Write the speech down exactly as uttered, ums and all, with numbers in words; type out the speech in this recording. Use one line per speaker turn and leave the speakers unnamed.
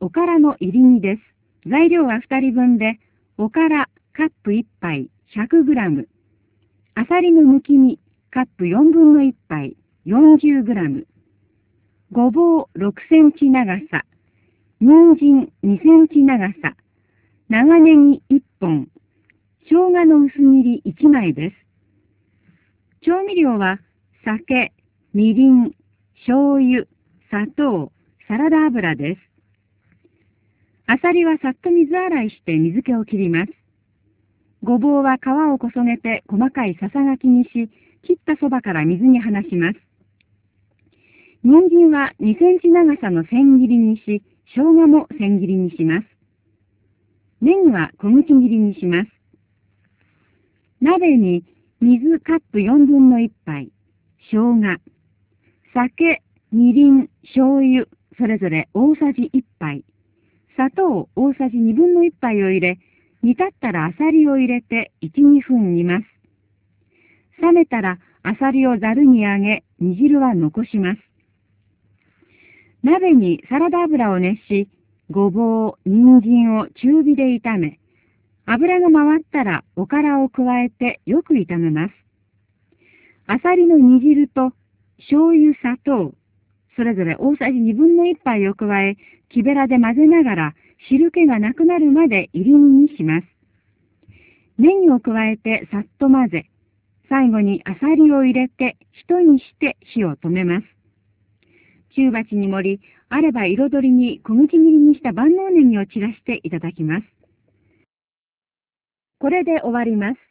おからの入り煮です。材料はふたりぶんで、おからカップいっぱい ひゃくグラム、あさりのむき身カップよんぶんのいっぱい よんじゅうグラム、ごぼうろくセンチ長さ、人参にセンチ長さ、長ネギいっぽん、生姜の薄切りいちまいです。調味料は酒、みりん、醤油、砂糖、サラダ油です。あさりはさっと水洗いして水気を切ります。ごぼうは皮をこそげて細かいささがきにし、切ったそばから水に放します。人参はにセンチ長さの千切りにし、生姜も千切りにします。ネギは小口切りにします。鍋に水カップよんぶんのいっぱい、生姜、酒、みりん、醤油、それぞれ大さじいっぱい、砂糖大さじにぶんのいっぱいを入れ、煮立ったらあさりを入れていち、にふん煮ます。冷めたらあさりをざるにあげ、煮汁は残します。鍋にサラダ油を熱し、ごぼう、人参を中火で炒め、油が回ったらおからを加えてよく炒めます。あさりの煮汁と醤油、砂糖、それぞれ大さじにぶんのいっぱいを加え、木べらで混ぜながら汁気がなくなるまで入り煮にします。ネギを加えてさっと混ぜ、最後にあさりを入れてひと煮して火を止めます。中鉢に盛り、あれば彩りに小口切りにした万能ネギを散らしていただきます。これで終わります。